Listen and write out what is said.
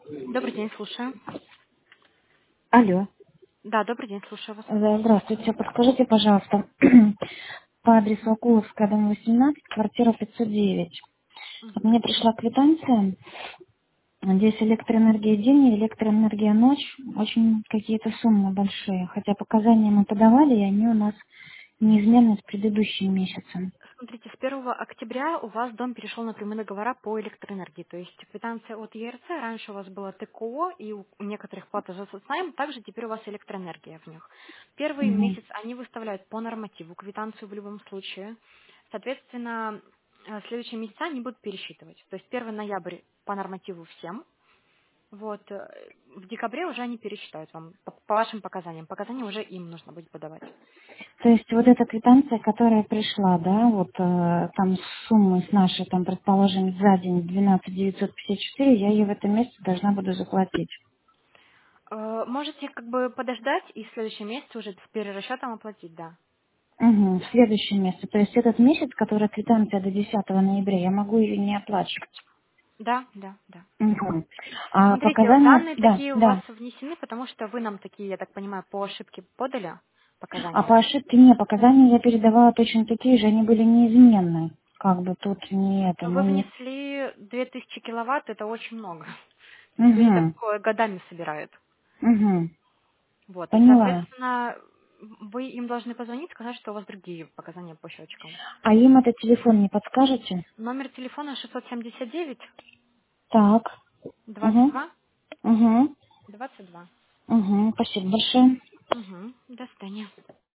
Добрый день, слушаю. Алло. Да, добрый день, слушаю вас. Здравствуйте. Подскажите, пожалуйста, по адресу Акуловская, дом 18, квартира 509. Вот Мгм. мне пришла квитанция. Здесь электроэнергия день и электроэнергия ночь. Очень какие-то суммы большие. Хотя показания мы подавали, и они у нас неизменны с предыдущим месяцем. Смотрите, с 1 октября у вас дом перешел на прямые договора по электроэнергии. То есть квитанция от ЕРЦ, раньше у вас было ТКО и у некоторых плата за соцнайм, также теперь у вас электроэнергия в них. Первый Мгм. месяц они выставляют по нормативу квитанцию в любом случае. Соответственно, следующие месяца они будут пересчитывать. То есть 1 ноября по нормативу всем. Вот, в декабре уже они пересчитают вам по вашим показаниям. Показания уже им нужно будет подавать. То есть вот эта квитанция, которая пришла, да, вот там суммы с нашей, там, предположим, за день 12 954, я ее в этом месяце должна буду заплатить. Можете как бы подождать и в следующем месяце уже с перерасчетом оплатить, да. Угу, в следующем месяце. То есть этот месяц, который квитанция до 10 ноября, я могу ее не оплачивать. Да, да, да. Угу. А Смотрите, показания, данные да, такие у вас да. внесены, потому что вы нам такие, я так понимаю, по ошибке подали А по показания. ошибке не, показания я передавала точно такие же, они были неизменны. Как бы тут не это, Но вы мы не... внесли 2000 киловатт, это очень много. Люди Угу, такое годами собирают. угу, Вот, и, поняла. соответственно, вы им должны позвонить, сказать, что у вас другие показания по счетчикам. А им этот телефон не подскажете? Номер телефона 679 Так, угу, 22 угу, 22. угу, спасибо большое. Угу. До свидания.